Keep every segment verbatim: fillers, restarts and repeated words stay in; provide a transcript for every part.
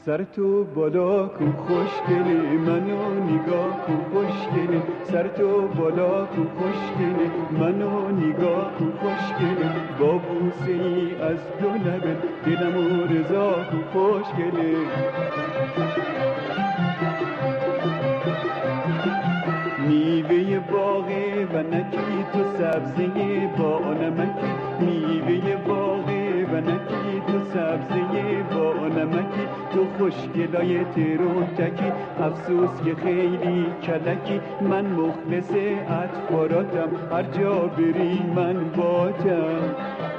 سر تو بالا کو خوشگلی منو نگاه کو خوشگلی سر تو بالا کو خوشگلی منو نگاه کو خوشگلی با بوسه ای از دو لبت دلمو رضا کو خوشگلی میوه باغ و نکی تو سبزه با نمکی میوه باغ و نکی تو سبزه با نمکی تو خوشگلای ترون تکی افسوس که خیلی کلکی من مخلص اطفاراتم هر جا بری من باتم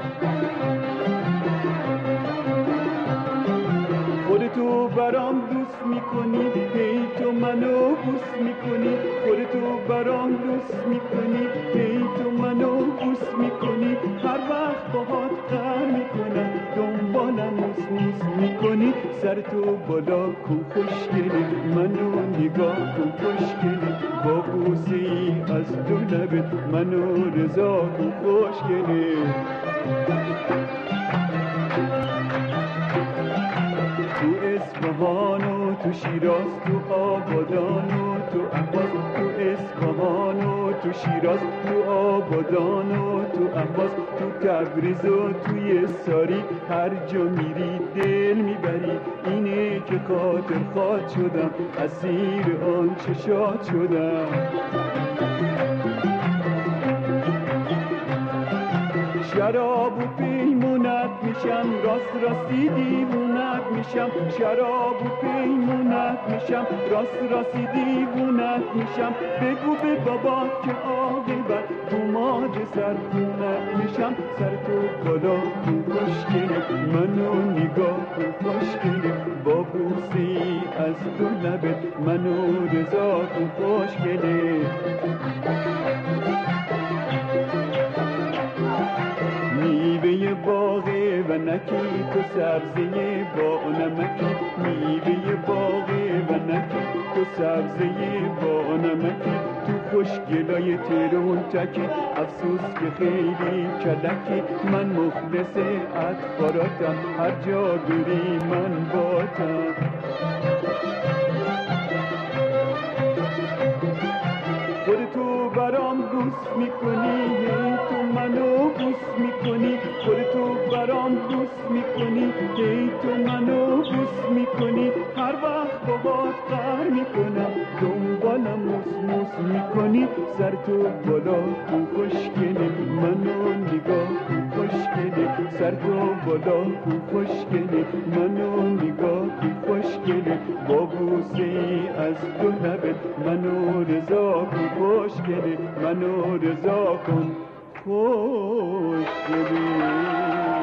خودتو برام دوست میکنی هی تو منو بوس میکنی خودتو برام دوست میکنی هی تو منو بوس میکنی هر وقت باهات قهر میکنم دنبالم موس موس میکنی سر تو بالا کو خوشگلی منو نگاه کو خوشگلی با بوسه ای از دو لبت منو رضا کو خوشگلی تو اصفهان و تو شیراز تو آبادان و تو اهواز تو اصفهان و تو شیراز تو آبادان و تو اهواز تو تبریز و توی ساری هر جا میری دل میبری اینه که خاطر خواد شدم اسیر آن چشات شدم شراب و پیمونت میشم راست راستی دیوونت میشم شراب و پیمونت میشم راست راستی دیوونت میشم بگو به بابا که عاقبت دوماد سرخونت میشم سر تو بالا کو خوشگلی منو نگاه کو خوشگلی با بوسی از دو لبت منو رضا کو خوشگلی میوه باغ و نکی تو سبزه با نمکی میوه باغ و نکی تو سبزه با نمکی تو خوشگلای ترون تکی افسوس که خیلی کلکی من مخلص اطفاراتم هر جا بری من باتم خودتو برام دوست میکنی تو منو بوس میکنی خودتو برام دوست میکنی هی تو منو بوس میکنی هر وقت باهات قهر میکنم دنبالم موس موس میکنی سر تو بالا کو خوشگلی منو نگاه کو خوشگلی سر تو بالا کو خوشگلی منو نگاه کو خوشگلی با بوسه ای از دو لبت منو رضا کو خوشگلی منو رضا کن خوشگلی